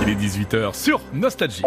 Il est 18h sur Nostalgie.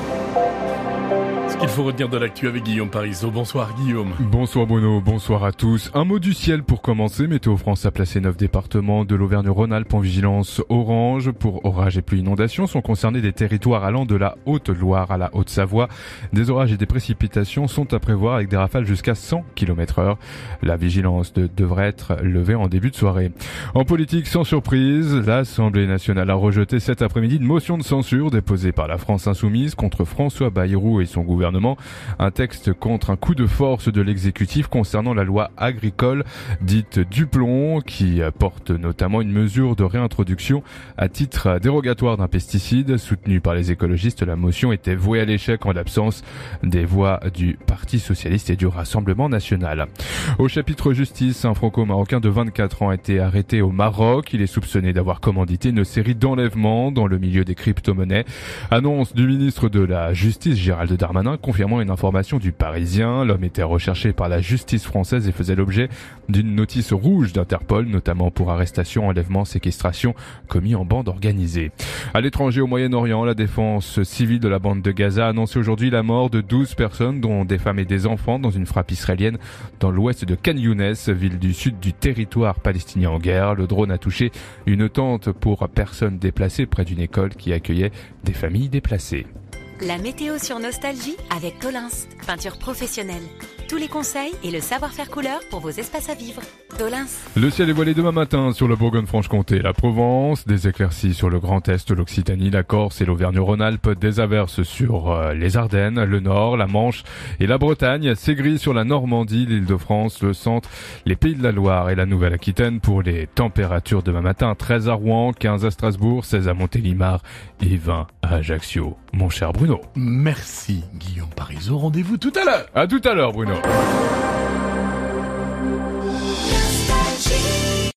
Ce qu'il faut retenir de l'actu avec Guillaume Parisot. Bonsoir Guillaume. Bonsoir Bruno, bonsoir à tous. Un mot du ciel pour commencer. Météo France a placé 9 départements de l'Auvergne-Rhône-Alpes en vigilance orange. Pour orages et pluies inondations sont concernés des territoires allant de la Haute-Loire à la Haute-Savoie. Des orages et des précipitations sont à prévoir avec des rafales jusqu'à 100 km/h. La vigilance devrait être levée en début de soirée. En politique, sans surprise, l'Assemblée nationale a rejeté cet après-midi une motion de censure déposée par la France insoumise contre François Bayrou et son gouvernement. Un texte contre un coup de force de l'exécutif concernant la loi agricole dite Duplon qui porte notamment une mesure de réintroduction à titre dérogatoire d'un pesticide. Soutenue par les écologistes, la motion était vouée à l'échec en l'absence des voix du Parti socialiste et du Rassemblement national. Au chapitre justice, un franco-marocain de 24 ans a été arrêté au Maroc. Il est soupçonné d'avoir commandité une série d'enlèvements dans le milieu des crypto-monnaies. Annonce du ministre de la Justice Gérald Darmanin confirmant une information du Parisien. L'homme était recherché par la justice française et faisait l'objet d'une notice rouge d'Interpol, notamment pour arrestation, enlèvement, séquestration commis en bande organisée. À l'étranger, au Moyen-Orient, la défense civile de la bande de Gaza a annoncé aujourd'hui la mort de 12 personnes, dont des femmes et des enfants, dans une frappe israélienne dans l'ouest de Khan Younes, ville du sud du territoire palestinien en guerre. Le drone a touché une tente pour personnes déplacées près d'une école qui accueillait des familles déplacées. La météo sur Nostalgie avec Tolins, peinture professionnelle. Tous les conseils et le savoir-faire couleur pour vos espaces à vivre. Tolins. Le ciel est voilé demain matin sur la Bourgogne-Franche-Comté et la Provence, des éclaircies sur le Grand Est, l'Occitanie, la Corse et l'Auvergne-Rhône-Alpes, des averses sur les Ardennes, le Nord, la Manche et la Bretagne. C'est gris sur la Normandie, l'Île-de-France, le Centre, les Pays de la Loire et la Nouvelle-Aquitaine. Pour les températures demain matin, 13 à Rouen, 15 à Strasbourg, 16 à Montélimar et 20 à Ajaccio. Mon cher Bruno. Merci Guillaume Parisot. Rendez-vous tout à l'heure. À tout à l'heure Bruno.